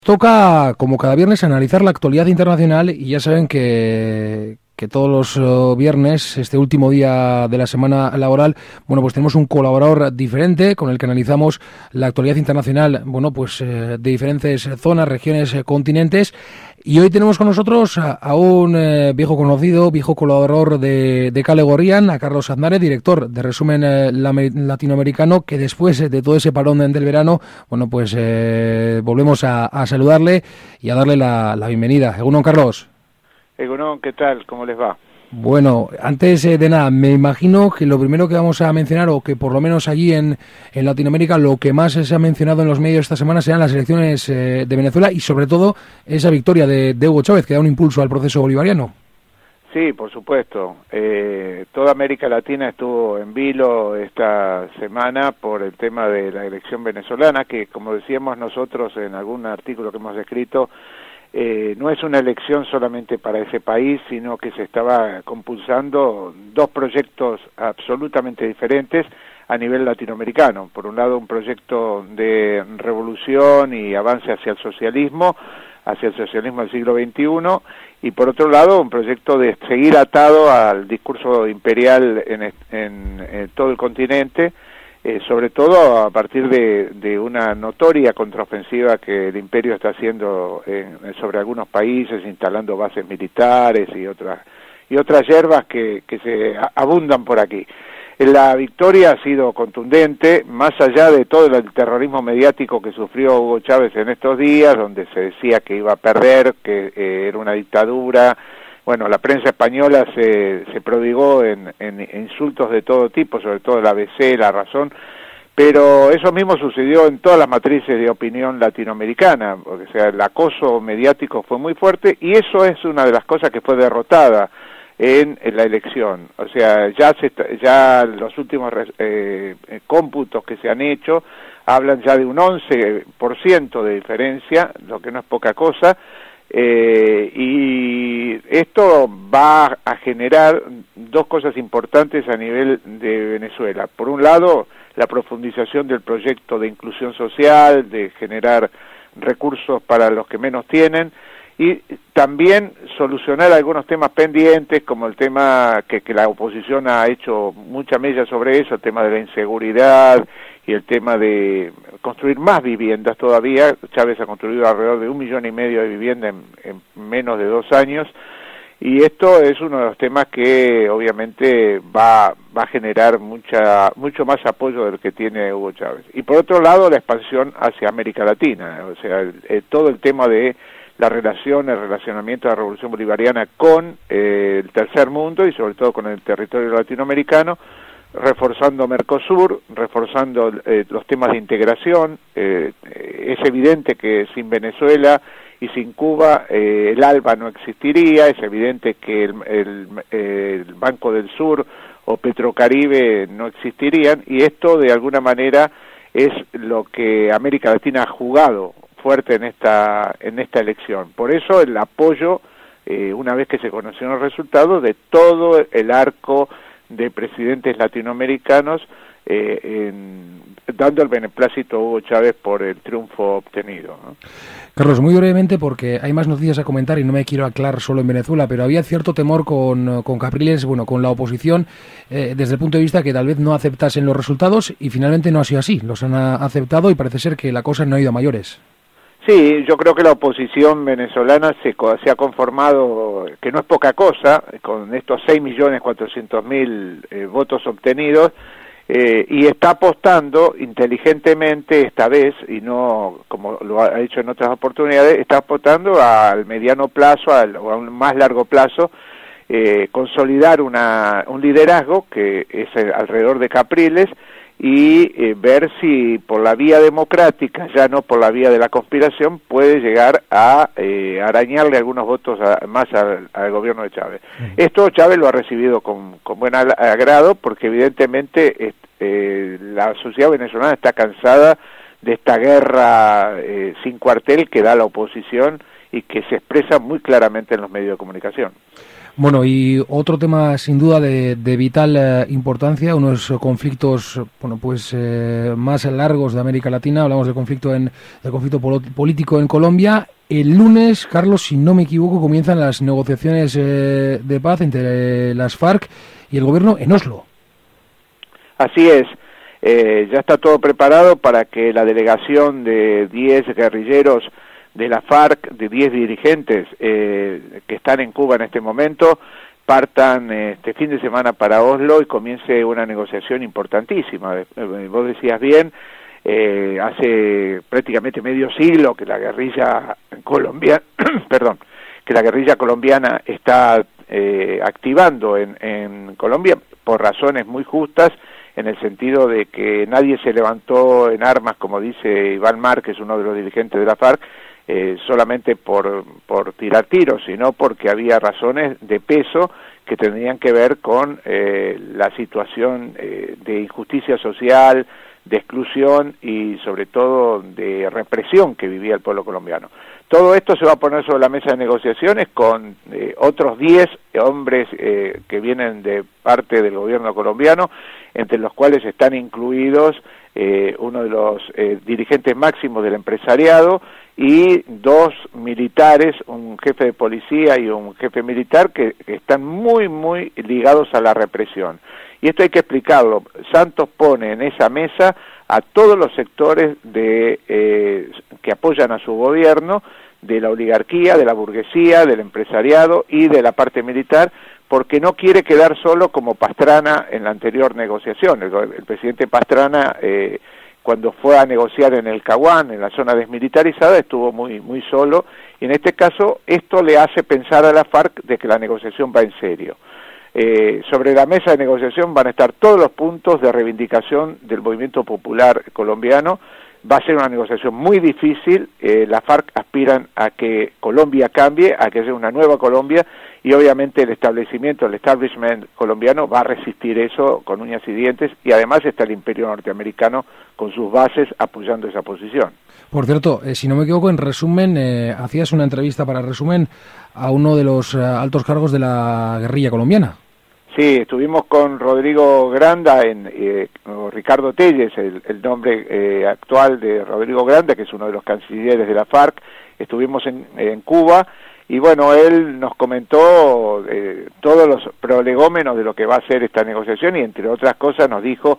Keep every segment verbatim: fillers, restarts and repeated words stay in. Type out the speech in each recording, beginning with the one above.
Toca, como cada viernes, analizar la actualidad internacional y ya saben que, que todos los uh, viernes, este último día de la semana laboral, bueno, pues tenemos un colaborador diferente con el que analizamos la actualidad internacional, bueno, pues eh, de diferentes zonas, regiones, eh, continentes. Y hoy tenemos con nosotros a, a un eh, viejo conocido, viejo colaborador de, de Kale Gorrian, a Carlos Aznárez, director de Resumen eh, Latinoamericano, que después de todo ese parón del verano, bueno, pues eh, volvemos a, a saludarle y a darle la, la bienvenida. Egunon, Carlos. Egunon, ¿qué tal? ¿Cómo les va? Bueno, antes eh, de nada, me imagino que lo primero que vamos a mencionar, o que por lo menos allí en, en Latinoamérica lo que más se ha mencionado en los medios esta semana serán las elecciones eh, de Venezuela y sobre todo esa victoria de, de Hugo Chávez, que da un impulso al proceso bolivariano. Sí, por supuesto. Eh, toda América Latina estuvo en vilo esta semana por el tema de la elección venezolana, que como decíamos nosotros en algún artículo que hemos escrito, Eh, no es una elección solamente para ese país, sino que se estaba compulsando dos proyectos absolutamente diferentes a nivel latinoamericano. Por un lado, un proyecto de revolución y avance hacia el socialismo, hacia el socialismo del siglo veintiuno, y por otro lado, un proyecto de seguir atado al discurso imperial en, en, en todo el continente, Eh, sobre todo a partir de, de una notoria contraofensiva que el imperio está haciendo en, sobre algunos países, instalando bases militares y otras y otras hierbas que, que se abundan por aquí. La victoria ha sido contundente, más allá de todo el terrorismo mediático que sufrió Hugo Chávez en estos días, donde se decía que iba a perder, que eh, era una dictadura. Bueno, la prensa española se, se prodigó en, en insultos de todo tipo, sobre todo la A B C, La Razón, pero eso mismo sucedió en todas las matrices de opinión latinoamericana, o sea, el acoso mediático fue muy fuerte y eso es una de las cosas que fue derrotada en, en la elección. O sea, ya, se, ya los últimos eh, cómputos que se han hecho hablan ya de un once por ciento de diferencia, lo que no es poca cosa. Eh, y esto va a generar dos cosas importantes a nivel de Venezuela. Por un lado, la profundización del proyecto de inclusión social, de generar recursos para los que menos tienen, y también solucionar algunos temas pendientes, como el tema que, que la oposición ha hecho mucha mella sobre eso, el tema de la inseguridad y el tema de construir más viviendas todavía. Chávez ha construido alrededor de un millón y medio de viviendas en, en menos de dos años, y esto es uno de los temas que obviamente va, va a generar mucha, mucho más apoyo del que tiene Hugo Chávez. Y por otro lado, la expansión hacia América Latina, o sea, el, el, todo el tema de la relación, el relacionamiento de la Revolución Bolivariana con eh, el tercer mundo y sobre todo con el territorio latinoamericano, reforzando Mercosur, reforzando eh, los temas de integración. Eh, es evidente que sin Venezuela y sin Cuba eh, el ALBA no existiría, es evidente que el, el, el Banco del Sur o Petrocaribe no existirían, y esto de alguna manera es lo que América Latina ha jugado fuerte en esta en esta elección. Por eso el apoyo, eh, una vez que se conocieron los resultados, de todo el arco de presidentes latinoamericanos, eh, en, dando el beneplácito a Hugo Chávez por el triunfo obtenido, ¿no? Carlos, muy brevemente, porque hay más noticias a comentar y no me quiero aclarar solo en Venezuela, pero había cierto temor con, con Capriles, bueno, con la oposición, eh, desde el punto de vista que tal vez no aceptasen los resultados, y finalmente no ha sido así. Los han aceptado y parece ser que la cosa no ha ido a mayores. Sí, yo creo que la oposición venezolana se, se ha conformado, que no es poca cosa, con estos seis millones cuatrocientos mil eh, votos obtenidos, eh, y está apostando inteligentemente esta vez, y no como lo ha hecho en otras oportunidades, está apostando al mediano plazo al, o a un más largo plazo, eh, consolidar una, un liderazgo que es alrededor de Capriles, y eh, ver si por la vía democrática, ya no por la vía de la conspiración, puede llegar a eh, arañarle algunos votos a, más al, al gobierno de Chávez. Uh-huh. Esto Chávez lo ha recibido con, con buen agrado, porque evidentemente eh, la sociedad venezolana está cansada de esta guerra eh, sin cuartel que da la oposición y que se expresa muy claramente en los medios de comunicación. Bueno, y otro tema sin duda de, de vital eh, importancia, unos conflictos, bueno, pues eh, más largos de América Latina. Hablamos del conflicto en del conflicto político en Colombia. El lunes, Carlos, si no me equivoco, comienzan las negociaciones eh, de paz entre las FARC y el gobierno en Oslo. Así es. Eh, ya está todo preparado para que la delegación de diez guerrilleros de la FARC, de diez dirigentes eh, que están en Cuba en este momento, partan eh, este fin de semana para Oslo y comience una negociación importantísima. Eh, vos decías bien, eh, hace prácticamente medio siglo que la guerrilla colombiana, perdón, que la guerrilla colombiana está eh, activando en, en Colombia por razones muy justas, en el sentido de que nadie se levantó en armas, como dice Iván Márquez, uno de los dirigentes de la FARC, eh, solamente por, por tirar tiros, sino porque había razones de peso que tenían que ver con eh, la situación eh, de injusticia social, de exclusión y sobre todo de represión que vivía el pueblo colombiano. Todo esto se va a poner sobre la mesa de negociaciones con eh, otros diez hombres eh, que vienen de parte del gobierno colombiano, entre los cuales están incluidos eh, uno de los eh, dirigentes máximos del empresariado y dos militares, un jefe de policía y un jefe militar que, que están muy, muy ligados a la represión. Y esto hay que explicarlo. Santos pone en esa mesa a todos los sectores de eh, que apoyan a su gobierno, de la oligarquía, de la burguesía, del empresariado y de la parte militar, porque no quiere quedar solo como Pastrana en la anterior negociación. El, el presidente Pastrana, eh, cuando fue a negociar en el Caguán, en la zona desmilitarizada, estuvo muy, muy solo, y en este caso esto le hace pensar a la FARC de que la negociación va en serio. Eh, sobre la mesa de negociación van a estar todos los puntos de reivindicación del movimiento popular colombiano. Va a ser una negociación muy difícil. eh, la FARC aspiran a que Colombia cambie, a que sea una nueva Colombia, y obviamente el establecimiento, el establishment colombiano va a resistir eso con uñas y dientes, y además está el imperio norteamericano con sus bases apoyando esa posición. Por cierto, eh, si no me equivoco, en resumen, eh, hacías una entrevista para Resumen a uno de los eh, altos cargos de la guerrilla colombiana. Sí, estuvimos con Rodrigo Granda, en eh, Ricardo Telles, el, el nombre eh, actual de Rodrigo Granda, que es uno de los cancilleres de la FARC. Estuvimos en, en Cuba y bueno, él nos comentó eh, todos los prolegómenos de lo que va a ser esta negociación, y entre otras cosas nos dijo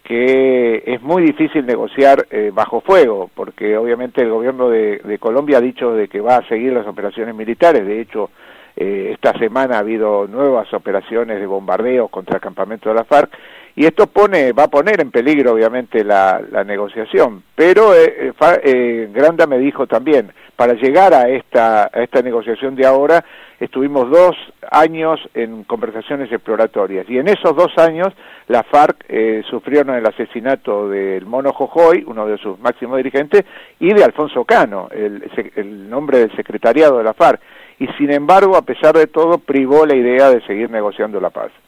que es muy difícil negociar eh, bajo fuego, porque obviamente el gobierno de, de Colombia ha dicho de que va a seguir las operaciones militares. De hecho, Eh, esta semana ha habido nuevas operaciones de bombardeo contra el campamento de la FARC, y esto pone va a poner en peligro obviamente la, la negociación. Pero eh, eh, Granda me dijo también, para llegar a esta, a esta negociación de ahora, estuvimos dos años en conversaciones exploratorias, y en esos dos años la FARC eh, sufrieron el asesinato del Mono Jojoy, uno de sus máximos dirigentes, y de Alfonso Cano, el, el nombre del secretariado de la FARC. Y sin embargo, a pesar de todo, privó la idea de seguir negociando la paz.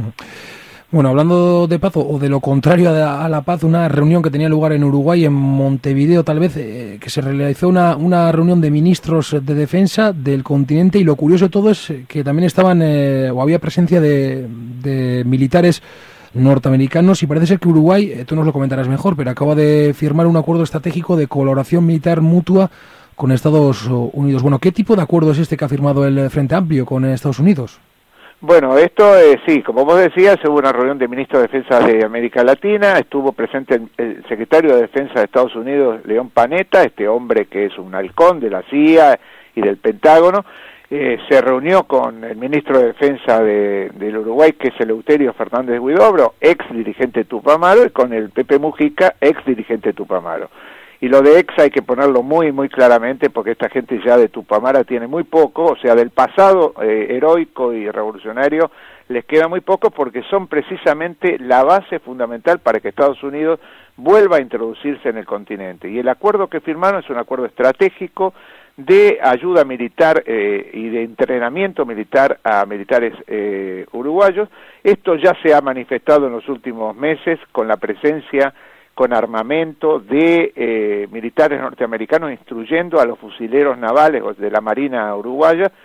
Bueno, hablando de paz, o de lo contrario a la paz, una reunión que tenía lugar en Uruguay, en Montevideo tal vez, eh, que se realizó una, una reunión de ministros de defensa del continente, y lo curioso de todo es que también estaban, eh, o había presencia de, de militares norteamericanos, y parece ser que Uruguay, eh, tú nos lo comentarás mejor, pero acaba de firmar un acuerdo estratégico de colaboración militar mutua con Estados Unidos. Bueno, ¿qué tipo de acuerdo es este que ha firmado el Frente Amplio con Estados Unidos? Bueno, esto eh, sí, como vos decías, hubo una reunión de ministros de Defensa de América Latina, estuvo presente el, el secretario de Defensa de Estados Unidos, León Panetta, este hombre que es un halcón de la C I A y del Pentágono. Eh, se reunió con el ministro de Defensa de, del Uruguay, que es Eleuterio Fernández Huidobro, ex dirigente de Tupamaro, y con el Pepe Mujica, ex dirigente de Tupamaro. Y lo de ex hay que ponerlo muy, muy claramente, porque esta gente ya de Tupamaro tiene muy poco, o sea, del pasado eh, heroico y revolucionario les queda muy poco, porque son precisamente la base fundamental para que Estados Unidos vuelva a introducirse en el continente. Y el acuerdo que firmaron es un acuerdo estratégico de ayuda militar eh, y de entrenamiento militar a militares eh, uruguayos. Esto ya se ha manifestado en los últimos meses con la presencia, con armamento de eh, militares norteamericanos instruyendo a los fusileros navales de la Marina uruguaya,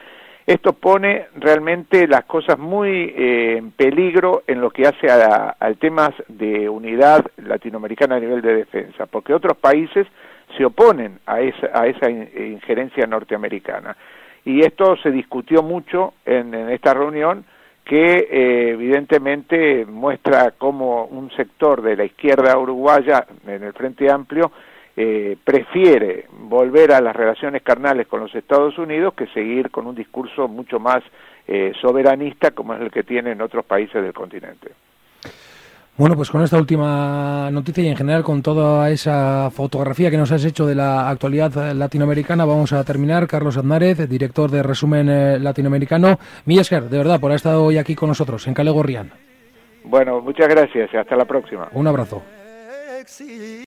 Esto pone realmente las cosas muy eh, en peligro en lo que hace a, a temas de unidad latinoamericana a nivel de defensa, porque otros países se oponen a esa, a esa injerencia norteamericana. Y esto se discutió mucho en, en esta reunión, que eh, evidentemente muestra cómo un sector de la izquierda uruguaya, en el Frente Amplio, Eh, prefiere volver a las relaciones carnales con los Estados Unidos que seguir con un discurso mucho más eh, soberanista como es el que tienen otros países del continente. Bueno, pues con esta última noticia y en general con toda esa fotografía que nos has hecho de la actualidad latinoamericana vamos a terminar. Carlos Aznárez, director de Resumen eh, Latinoamericano. Mila esker, de verdad, por haber estado hoy aquí con nosotros en Kale Gorrian. Bueno, muchas gracias y hasta la próxima. Un abrazo.